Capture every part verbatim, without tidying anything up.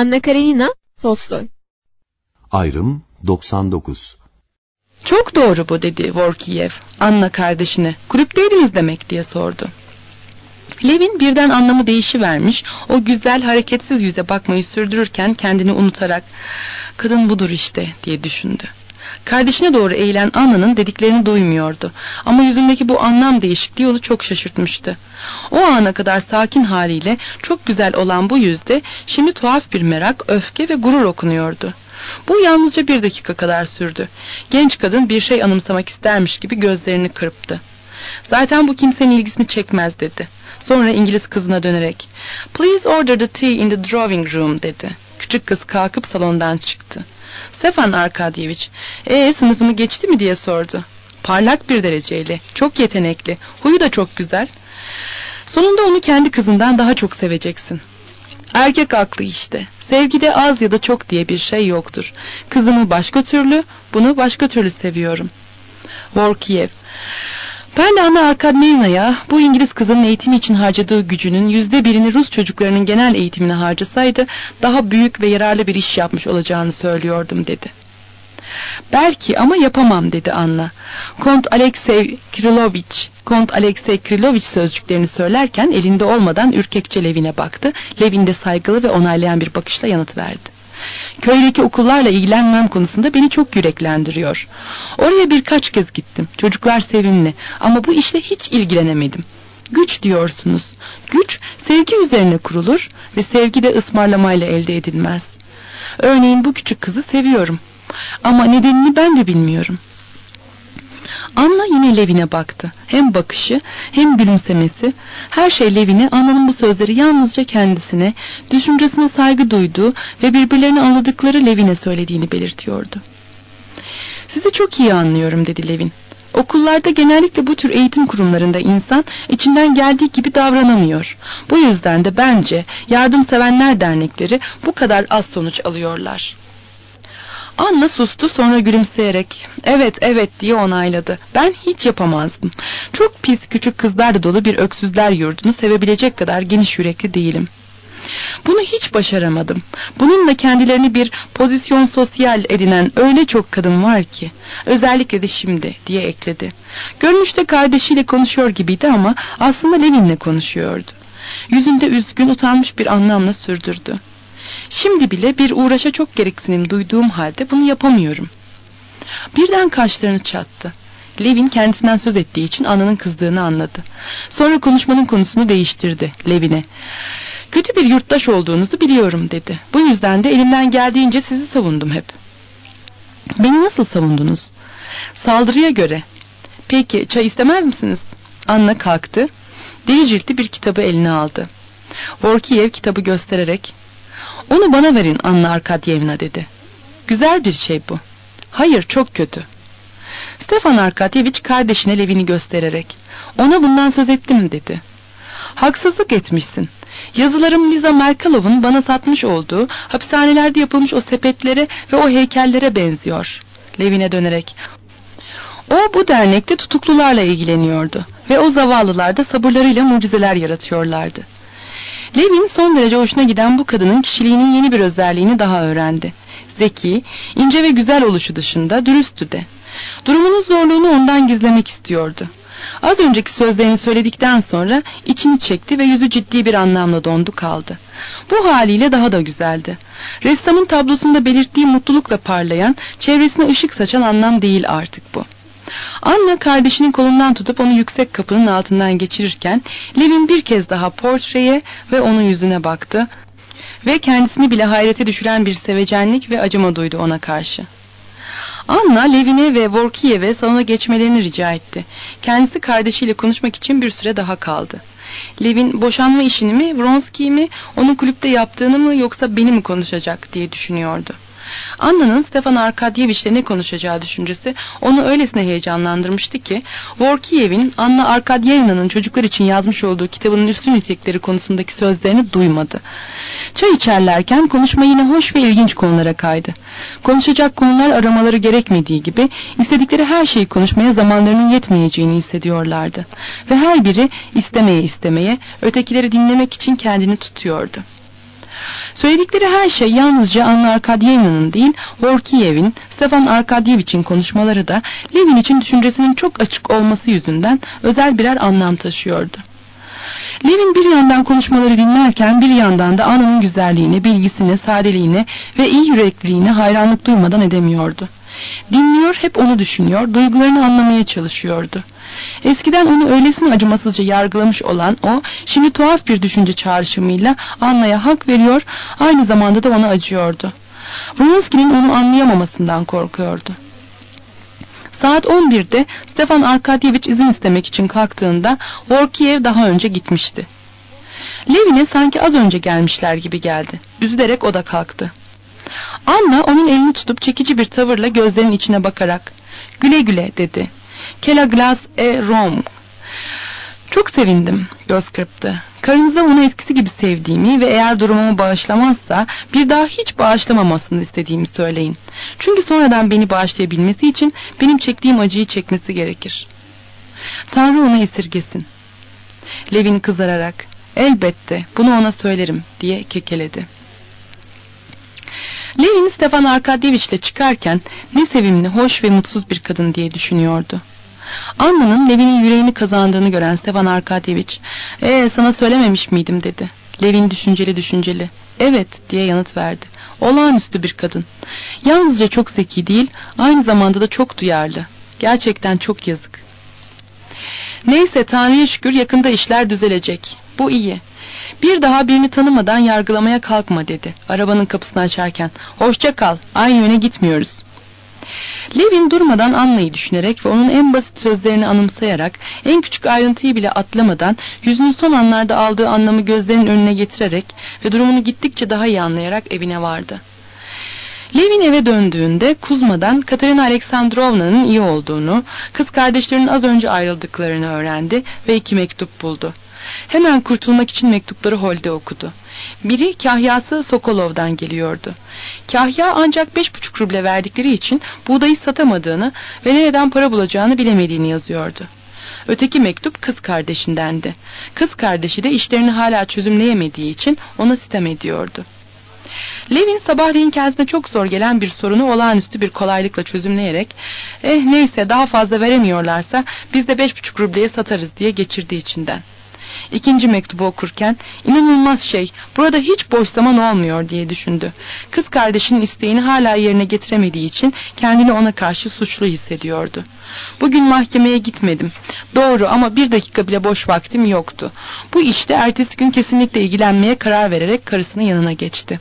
Anna Karenina Tolstoy. Ayrım doksan dokuz. Çok doğru bu, dedi Vorkiyev Anna kardeşine. Kulüpteydiniz demek diye sordu. Levin birden anlamı değişivermiş, o güzel hareketsiz yüze bakmayı sürdürürken kendini unutarak kadın budur işte diye düşündü. Kardeşine doğru eğilen Anna'nın dediklerini duymuyordu ama yüzündeki bu anlam değişikliği onu çok şaşırtmıştı. O ana kadar sakin haliyle çok güzel olan bu yüzde şimdi tuhaf bir merak, öfke ve gurur okunuyordu. Bu yalnızca bir dakika kadar sürdü. Genç kadın bir şey anımsamak istermiş gibi gözlerini kırptı. Zaten bu kimsenin ilgisini çekmez dedi. Sonra İngiliz kızına dönerek "Please order the tea in the drawing room," dedi. Küçük kız kalkıp salondan çıktı. Stefan Arkadyeviç, ee sınıfını geçti mi diye sordu. Parlak bir dereceyle, çok yetenekli, huyu da çok güzel. Sonunda onu kendi kızından daha çok seveceksin. Erkek aklı işte. Sevgide az ya da çok diye bir şey yoktur. Kızımı başka türlü, bunu başka türlü seviyorum. Vorkiyev, ben de Anna Arkadyena'ya bu İngiliz kızının eğitimi için harcadığı gücünün yüzde birini Rus çocuklarının genel eğitimine harcasaydı daha büyük ve yararlı bir iş yapmış olacağını söylüyordum, dedi. Belki ama yapamam, dedi Anna. Kont Alexey Krilovich, Kont Alexey Krilovich sözcüklerini söylerken elinde olmadan ürkekçe Levin'e baktı. Levin de saygılı ve onaylayan bir bakışla yanıt verdi. Köydeki okullarla ilgilenmem konusunda beni çok yüreklendiriyor. Oraya birkaç kez gittim. Çocuklar sevimli ama bu işle hiç ilgilenemedim. Güç diyorsunuz. Güç sevgi üzerine kurulur ve sevgi de ısmarlamayla elde edilmez. Örneğin bu küçük kızı seviyorum. Ama nedenini ben de bilmiyorum. Anna yine Levin'e baktı. Hem bakışı hem gülümsemesi, her şey Levin'e Anna'nın bu sözleri yalnızca kendisine, düşüncesine saygı duyduğu ve birbirlerini anladıkları Levin'e söylediğini belirtiyordu. Sizi çok iyi anlıyorum, dedi Levin. Okullarda genellikle bu tür eğitim kurumlarında insan içinden geldiği gibi davranamıyor. Bu yüzden de bence yardımsevenler dernekleri bu kadar az sonuç alıyorlar. Anna sustu, sonra gülümseyerek evet evet diye onayladı. Ben hiç yapamazdım. Çok pis küçük kızlarla dolu bir öksüzler yurdunu sevebilecek kadar geniş yürekli değilim. Bunu hiç başaramadım. Bununla kendilerini bir pozisyon sosyal edinen öyle çok kadın var ki. Özellikle de şimdi, diye ekledi. Görünüşte kardeşiyle konuşuyor gibiydi ama aslında Levin'le konuşuyordu. Yüzünde üzgün, utanmış bir anlamla sürdürdü. Şimdi bile bir uğraşa çok gereksinim duyduğum halde bunu yapamıyorum. Birden kaşlarını çattı. Levin kendisinden söz ettiği için Anna'nın kızdığını anladı. Sonra konuşmanın konusunu değiştirdi Levin'e. Kötü bir yurttaş olduğunuzu biliyorum, dedi. Bu yüzden de elimden geldiğince sizi savundum hep. Beni nasıl savundunuz? Saldırıya göre. Peki çay istemez misiniz? Anna kalktı. Deri ciltli bir kitabı eline aldı. Vorkiyev kitabı göstererek onu bana verin Anna Arkadyevna, dedi. Güzel bir şey bu. Hayır, çok kötü. Stefan Arkadyevich kardeşine Levin'i göstererek ona bundan söz ettim, dedi. Haksızlık etmişsin. Yazılarım Liza Merkalov'un bana satmış olduğu hapishanelerde yapılmış o sepetlere ve o heykellere benziyor. Levin'e dönerek o bu dernekte tutuklularla ilgileniyordu ve o zavallılar da sabırlarıyla mucizeler yaratıyorlardı. Levin son derece hoşuna giden bu kadının kişiliğinin yeni bir özelliğini daha öğrendi. Zeki, ince ve güzel oluşu dışında dürüsttü de. Durumunun zorluğunu ondan gizlemek istiyordu. Az önceki sözlerini söyledikten sonra içini çekti ve yüzü ciddi bir anlamla dondu kaldı. Bu haliyle daha da güzeldi. Ressamın tablosunda belirttiği mutlulukla parlayan, çevresine ışık saçan anlam değil artık bu. Anna kardeşinin kolundan tutup onu yüksek kapının altından geçirirken Levin bir kez daha portreye ve onun yüzüne baktı ve kendisini bile hayrete düşüren bir sevecenlik ve acıma duydu ona karşı. Anna Levin'e ve Vorkiyev'e salona geçmelerini rica etti. Kendisi kardeşiyle konuşmak için bir süre daha kaldı. Levin boşanma işini mi, Vronski'yi mi, onun kulüpte yaptığını mı yoksa beni mi konuşacak diye düşünüyordu. Anna'nın Stefan Arkadyevich'le ne konuşacağı düşüncesi onu öylesine heyecanlandırmıştı ki Vorkiyev'in Anna Arkadyena'nın çocuklar için yazmış olduğu kitabının üstün nitelikleri konusundaki sözlerini duymadı. Çay içerlerken konuşma yine hoş ve ilginç konulara kaydı. Konuşacak konular aramaları gerekmediği gibi istedikleri her şeyi konuşmaya zamanlarının yetmeyeceğini hissediyorlardı. Ve her biri istemeye istemeye ötekileri dinlemek için kendini tutuyordu. Söyledikleri her şey yalnızca Anna Arkadyena'nın değil, Vorkiyev'in, Stefan Arkadyevich'in konuşmaları da Levin için düşüncesinin çok açık olması yüzünden özel birer anlam taşıyordu. Levin bir yandan konuşmaları dinlerken bir yandan da Anna'nın güzelliğine, bilgisine, sadeliğine ve iyi yürekliliğine hayranlık duymadan edemiyordu. Dinliyor, hep onu düşünüyor, duygularını anlamaya çalışıyordu. Eskiden onu öylesine acımasızca yargılamış olan o, şimdi tuhaf bir düşünce çağrışımıyla Anna'ya hak veriyor, aynı zamanda da ona acıyordu. Vronsky'nin onu anlayamamasından korkuyordu. Saat on birde Stefan Arkadyevich izin istemek için kalktığında Vorkiyev daha önce gitmişti. Levin'e sanki az önce gelmişler gibi geldi. Üzülerek o da kalktı. Anna onun elini tutup çekici bir tavırla gözlerinin içine bakarak "Güle güle" dedi. "Quelle glace et rhum." "Çok sevindim," göz kırptı. "Karınıza onu eskisi gibi sevdiğimi ve eğer durumumu bağışlamazsa bir daha hiç bağışlamamasını istediğimi söyleyin. Çünkü sonradan beni bağışlayabilmesi için benim çektiğim acıyı çekmesi gerekir." "Tanrı onu esirgesin." Levin kızararak "Elbette, bunu ona söylerim," diye kekeledi. Levin Stefan Arkadyevich'le çıkarken ne sevimli, hoş ve mutsuz bir kadın diye düşünüyordu. Anna'nın Levin'in yüreğini kazandığını gören Stefan Arkadyevich, "Ee, sana söylememiş miydim?" dedi. Levin düşünceli düşünceli, "Evet," diye yanıt verdi. "Olağanüstü bir kadın. Yalnızca çok zeki değil, aynı zamanda da çok duyarlı. Gerçekten çok yazık." "Neyse, Tanrı'ya şükür yakında işler düzelecek. Bu iyi. Bir daha birini tanımadan yargılamaya kalkma," dedi arabanın kapısını açarken. "Hoşça kal, aynı yöne gitmiyoruz." Levin durmadan Anna'yı düşünerek ve onun en basit sözlerini anımsayarak, en küçük ayrıntıyı bile atlamadan, yüzünün son anlarda aldığı anlamı gözlerinin önüne getirerek ve durumunu gittikçe daha iyi anlayarak evine vardı. Levin eve döndüğünde Kuzma'dan Katerina Aleksandrovna'nın iyi olduğunu, kız kardeşlerinin az önce ayrıldıklarını öğrendi ve iki mektup buldu. Hemen kurtulmak için mektupları holde okudu. Biri kahyası Sokolov'dan geliyordu. Kahya ancak beş buçuk ruble verdikleri için buğdayı satamadığını ve nereden para bulacağını bilemediğini yazıyordu. Öteki mektup kız kardeşindendi. Kız kardeşi de işlerini hala çözümleyemediği için ona sitem ediyordu. Levin sabahleyin kendisine çok zor gelen bir sorunu olağanüstü bir kolaylıkla çözümleyerek "Eh neyse, daha fazla veremiyorlarsa biz de beş buçuk rubleye satarız," diye geçirdi içinden. İkinci mektubu okurken "İnanılmaz şey, burada hiç boş zaman olmuyor," diye düşündü. Kız kardeşinin isteğini hala yerine getiremediği için kendini ona karşı suçlu hissediyordu. "Bugün mahkemeye gitmedim. Doğru, ama bir dakika bile boş vaktim yoktu." Bu işte ertesi gün kesinlikle ilgilenmeye karar vererek karısının yanına geçti.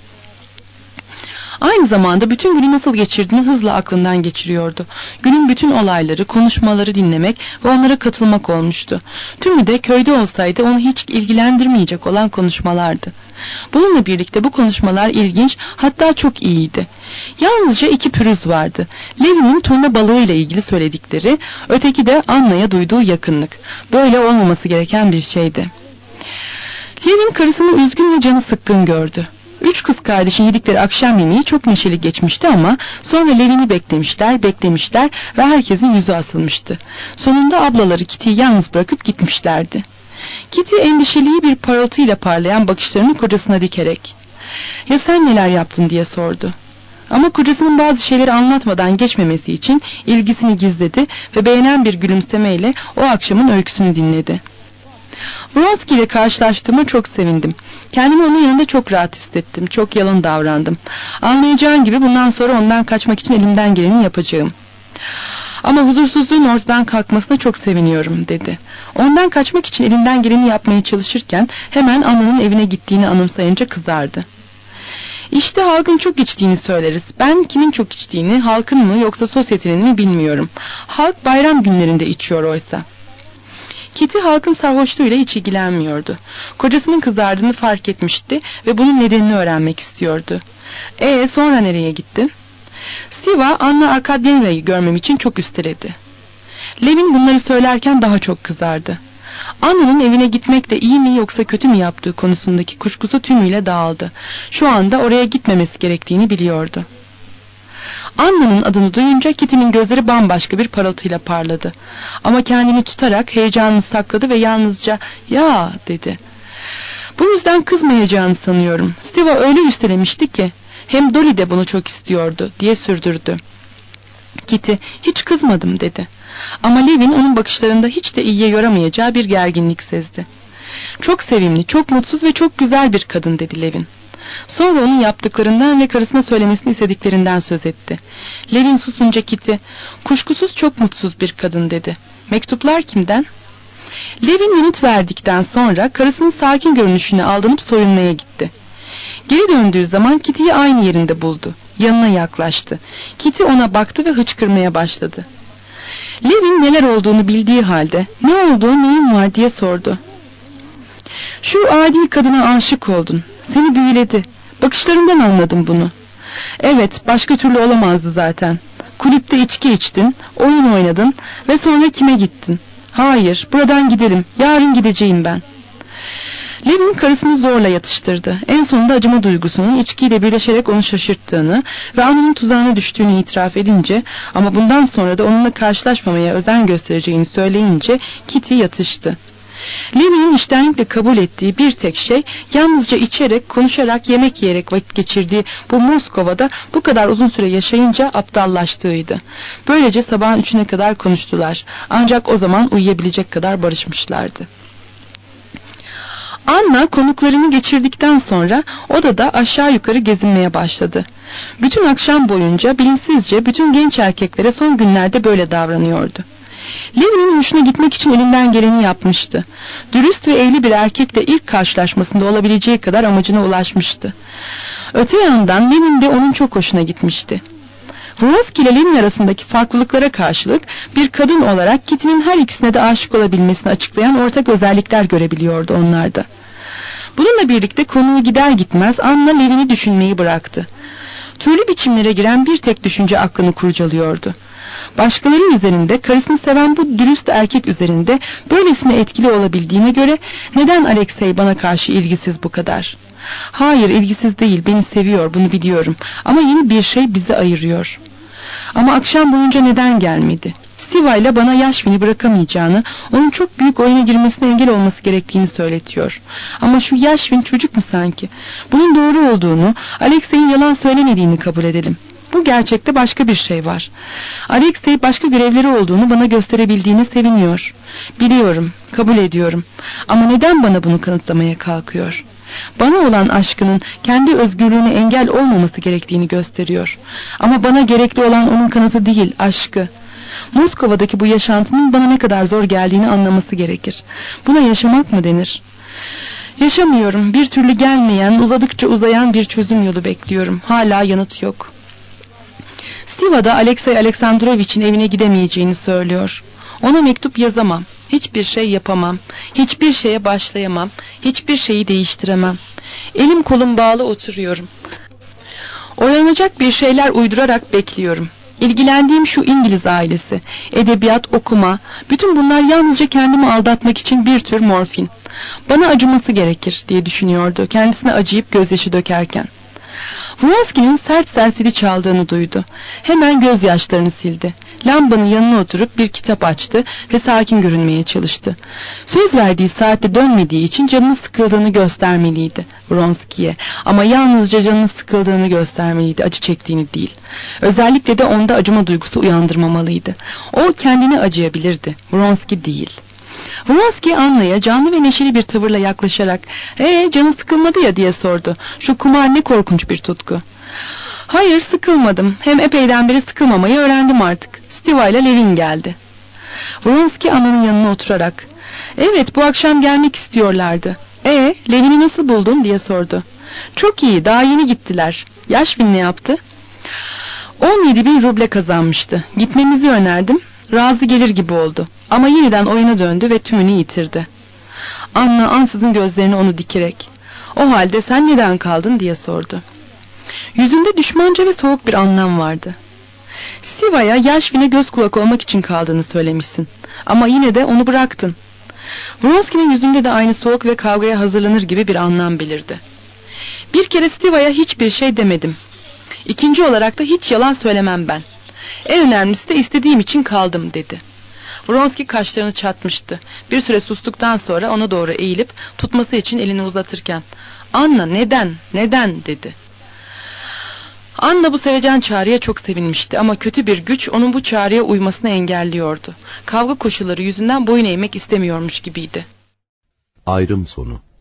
Aynı zamanda bütün günü nasıl geçirdiğini hızla aklından geçiriyordu. Günün bütün olayları, konuşmaları dinlemek ve onlara katılmak olmuştu. Tümü de köyde olsaydı onu hiç ilgilendirmeyecek olan konuşmalardı. Bununla birlikte bu konuşmalar ilginç, hatta çok iyiydi. Yalnızca iki pürüz vardı. Levin'in turna balığıyla ilgili söyledikleri, öteki de Anna'ya duyduğu yakınlık. Böyle olmaması gereken bir şeydi. Levin karısını üzgün ve canı sıkkın gördü. Üç kız kardeşin yedikleri akşam yemeği çok neşeli geçmişti ama sonra Levin'i beklemişler, beklemişler ve herkesin yüzü asılmıştı. Sonunda ablaları Kitty'yi yalnız bırakıp gitmişlerdi. Kitty endişeli bir parıltıyla parlayan bakışlarını kocasına dikerek "Ya sen neler yaptın?" diye sordu. Ama kocasının bazı şeyleri anlatmadan geçmemesi için ilgisini gizledi ve beğenen bir gülümsemeyle o akşamın öyküsünü dinledi. "Vronsky ile karşılaştığıma çok sevindim. Kendimi onun yanında çok rahat hissettim. Çok yalın davrandım. Anlayacağın gibi bundan sonra ondan kaçmak için elimden geleni yapacağım. Ama huzursuzluğun ortadan kalkmasına çok seviniyorum," dedi. Ondan kaçmak için elinden geleni yapmaya çalışırken hemen Anna'nın evine gittiğini anımsayınca kızardı. "İşte halkın çok içtiğini söyleriz. Ben kimin çok içtiğini, halkın mı yoksa sosyetenin mi bilmiyorum. Halk bayram günlerinde içiyor oysa." Kitty halkın sarhoşluğuyla hiç ilgilenmiyordu. Kocasının kızardığını fark etmişti ve bunun nedenini öğrenmek istiyordu. "Ee sonra nereye gittin?" "Stiva, Anna Arkadyena'yı görmem için çok üsteledi." Levin bunları söylerken daha çok kızardı. Anna'nın evine gitmek de iyi mi yoksa kötü mü yaptığı konusundaki kuşkusu tümüyle dağıldı. Şu anda oraya gitmemesi gerektiğini biliyordu. Anna'nın adını duyunca Kitty'nin gözleri bambaşka bir parıltıyla parladı. Ama kendini tutarak heyecanını sakladı ve yalnızca "Ya" dedi. Bu yüzden kızmayacağını sanıyorum. Stiva öyle üstelemişti ki. Hem Dolly de bunu çok istiyordu diye sürdürdü. Kitty, hiç kızmadım dedi. Ama Levin onun bakışlarında hiç de iyiye yoramayacağı bir gerginlik sezdi. Çok sevimli, çok mutsuz ve çok güzel bir kadın dedi Levin. Sonra onun yaptıklarından ve karısına söylemesini istediklerinden söz etti. Levin susunca Kitty, kuşkusuz çok mutsuz bir kadın dedi. Mektuplar kimden? Levin yanıt verdikten sonra karısının sakin görünüşüne aldanıp soyunmaya gitti. Geri döndüğü zaman Kitty'yi aynı yerinde buldu. Yanına yaklaştı. Kitty ona baktı ve hıçkırmaya başladı. Levin neler olduğunu bildiği halde ne olduğu neyin var diye sordu. Şu adi kadına aşık oldun. Seni büyüledi. Bakışlarından anladım bunu. Evet, başka türlü olamazdı zaten. Kulüpte içki içtin, oyun oynadın ve sonra kime gittin? Hayır, buradan gidelim. Yarın gideceğim ben. Levin karısını zorla yatıştırdı. En sonunda acıma duygusunun içkiyle birleşerek onu şaşırttığını ve anının tuzağına düştüğünü itiraf edince, ama bundan sonra da onunla karşılaşmamaya özen göstereceğini söyleyince Kitty yatıştı. Levin'in içtenlikle kabul ettiği bir tek şey, yalnızca içerek, konuşarak, yemek yiyerek vakit geçirdiği bu Moskova'da bu kadar uzun süre yaşayınca aptallaştığıydı. Böylece sabahın üçüne kadar konuştular. Ancak o zaman uyuyabilecek kadar barışmışlardı. Anna konuklarını geçirdikten sonra odada aşağı yukarı gezinmeye başladı. Bütün akşam boyunca bilinçsizce bütün genç erkeklere son günlerde böyle davranıyordu. Levin'in hoşuna gitmek için elinden geleni yapmıştı. Dürüst ve evli bir erkekle ilk karşılaşmasında olabileceği kadar amacına ulaşmıştı. Öte yandan Levin de onun çok hoşuna gitmişti. Vronsky ile Levin arasındaki farklılıklara karşılık bir kadın olarak Kitty'nin her ikisine de aşık olabilmesini açıklayan ortak özellikler görebiliyordu onlarda. Bununla birlikte konuyu gider gitmez Anna Levin'i düşünmeyi bıraktı. Türlü biçimlere giren bir tek düşünce aklını kurcalıyordu. Başkaları üzerinde, karısını seven bu dürüst erkek üzerinde böylesine etkili olabildiğine göre neden Alexey bana karşı ilgisiz bu kadar? Hayır, ilgisiz değil, beni seviyor, bunu biliyorum, ama yeni bir şey bizi ayırıyor. Ama akşam boyunca neden gelmedi? Stiva ile bana Yashvin'i bırakamayacağını, onun çok büyük oyuna girmesine engel olması gerektiğini söyletiyor. Ama şu Yashvin çocuk mu sanki? Bunun doğru olduğunu, Alexey'in yalan söylemediğini kabul edelim. Bu gerçekte başka bir şey var. Alexey başka görevleri olduğunu bana gösterebildiğine seviniyor. Biliyorum, kabul ediyorum. Ama neden bana bunu kanıtlamaya kalkıyor? Bana olan aşkının kendi özgürlüğüne engel olmaması gerektiğini gösteriyor. Ama bana gerekli olan onun kanıtı değil, aşkı. Moskova'daki bu yaşantının bana ne kadar zor geldiğini anlaması gerekir. Buna yaşamak mı denir? Yaşamıyorum. Bir türlü gelmeyen, uzadıkça uzayan bir çözüm yolu bekliyorum. Hala yanıt yok. Stiva'da Alexey Aleksandrovich'in evine gidemeyeceğini söylüyor. Ona mektup yazamam. Hiçbir şey yapamam. Hiçbir şeye başlayamam. Hiçbir şeyi değiştiremem. Elim kolum bağlı oturuyorum. Oyalanacak bir şeyler uydurarak bekliyorum. İlgilendiğim şu İngiliz ailesi, edebiyat, okuma, bütün bunlar yalnızca kendimi aldatmak için bir tür morfin. Bana acıması gerekir diye düşünüyordu, kendisine acıyıp gözyaşı dökerken. Vronsky'nin sert sert zili çaldığını duydu. Hemen gözyaşlarını sildi. Lambanın yanına oturup bir kitap açtı ve sakin görünmeye çalıştı. Söz verdiği saatte dönmediği için canının sıkıldığını göstermeliydi Vronsky'ye. Ama yalnızca canının sıkıldığını göstermeliydi, acı çektiğini değil. Özellikle de onda acıma duygusu uyandırmamalıydı. O kendine acıyabilirdi, Vronsky değil. Vronsky Anna'ya canlı ve neşeli bir tavırla yaklaşarak "Ee, canı sıkılmadı ya?" diye sordu. "Şu kumar ne korkunç bir tutku." "Hayır, sıkılmadım. Hem epeyden beri sıkılmamayı öğrendim artık. Stiva ile Levin geldi." Vronsky Anna'nın yanına oturarak "Evet, bu akşam gelmek istiyorlardı. Ee, Levin'i nasıl buldun?" diye sordu. "Çok iyi, daha yeni gittiler. Yashvin ne yaptı?" on yedi bin ruble kazanmıştı. Gitmemizi önerdim. Razı gelir gibi oldu. Ama yeniden oyuna döndü ve tümünü yitirdi. Anna ansızın gözlerini onu dikerek "O halde sen neden kaldın?" diye sordu. Yüzünde düşmanca ve soğuk bir anlam vardı. "Stiva'ya Yashvin'e göz kulak olmak için kaldığını söylemişsin. Ama yine de onu bıraktın." Vronsky'nin yüzünde de aynı soğuk ve kavgaya hazırlanır gibi bir anlam belirdi. "Bir kere Stiva'ya hiçbir şey demedim. İkinci olarak da hiç yalan söylemem ben. En önemlisi de istediğim için kaldım," dedi. Vronski kaşlarını çatmıştı. Bir süre sustuktan sonra ona doğru eğilip tutması için elini uzatırken "Anna, neden, neden?" dedi. Anna bu sevecen çağrıya çok sevinmişti ama kötü bir güç onun bu çağrıya uymasını engelliyordu. Kavga koşulları yüzünden boyun eğmek istemiyormuş gibiydi. Ayrım sonu.